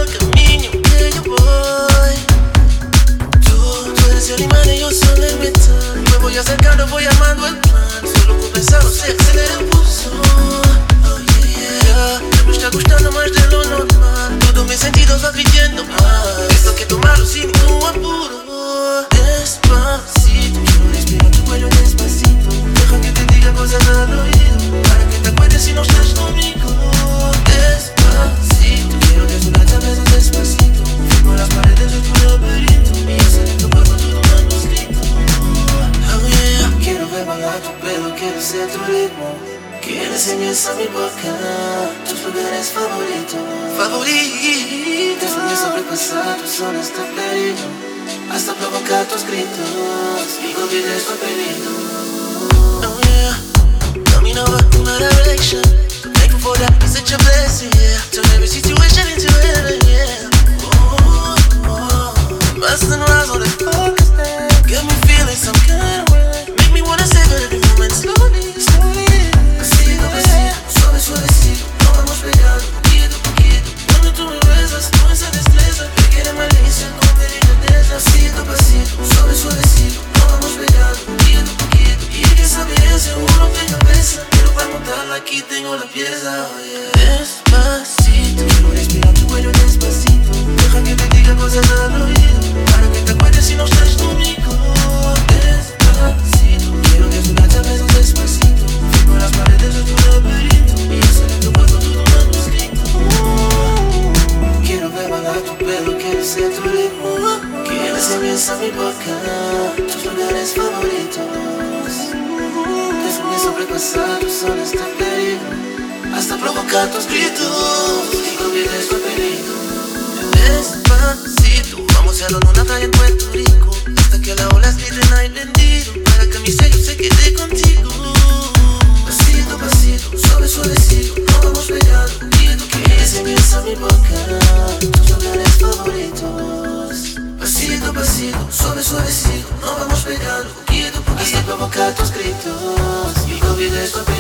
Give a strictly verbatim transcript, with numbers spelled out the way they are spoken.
camino que yo voy. Tú, tú eres el imán y yo soy el metal. Me voy acercando, voy armando el plan. Solo con pensarlo se acelera el pulso. Oh yeah, yeah. Me está gustando más de lo normal. Todos mis sentidos van pidiendo más. Esto que tomarlo sin ningún apuro. Despacito, quiero respirar tu cuello despacito. Deja que te diga cosas al oído, para que te acuerdes si no estás conmigo. Despacito, quiero desnudarte a besos despacito. Firmo las paredes de tu laberinto y hacer en tu cuerpo todo un manuscrito. Oh yeah, quiero ver bailar tu pelo, quiero ser tu ritmo. Quiero enseñar a mi boca tus lugares favoritos. Favoritos. Desde sobrepasar tus zonas de peligro, hasta provocar tus gritos y olvides tu apellido. Oh yeah, coming over in my direction. Thankful for that, it's such a blessing, yeah. Turn every situation into heaven, yeah. Oh, oh. Bustin' around on the focus there. Got me feeling some kind of way. Make me wanna savor every moment slowly, slowly. Pasito, pasito, suave, suavecito. Nos vamos pegando, poquito, poquito. Cuando tú me besas, con esa destreza, requiere malicia, con delicadeza. Pasito, pasito, suave, suavecito. Nos vamos pegando, poquito, poquito. Y el que sabe ese uno de cabeza. Pero para montarla aquí tengo la pieza, oh yeah. Despacito, quiero respirar tu cuello despacito. Deja que te diga cosas al oído, para que te acuerdes si no estás conmigo. Despacito, quiero desnudarte a besos despacito. Firmo las paredes de tu laberinto y hacer en tu cuerpo todo un manuscrito. Quiero ver bailar tu pelo, quiero ser tu ritmo. Quiero enseñar a mi boca tus lugares favoritos. Desde sobrepasar tus zonas de peligro, hasta provocar tus gritos y olvides tu apellido. Despacito, vamos a hacerlo en una playa en Puerto Rico, hasta que las olas griten ay bendito, para que mi sello se quede contigo. Pasito, pasito, suave, suavecito. Nos vamos pegando, poquito, que enseñes a mi boca tus lugares favoritos. Pasito, pasito, suave, suavecito. Nos vamos pegando, poquito, poquito, hasta provocar tus gritos y olvides tu apellido.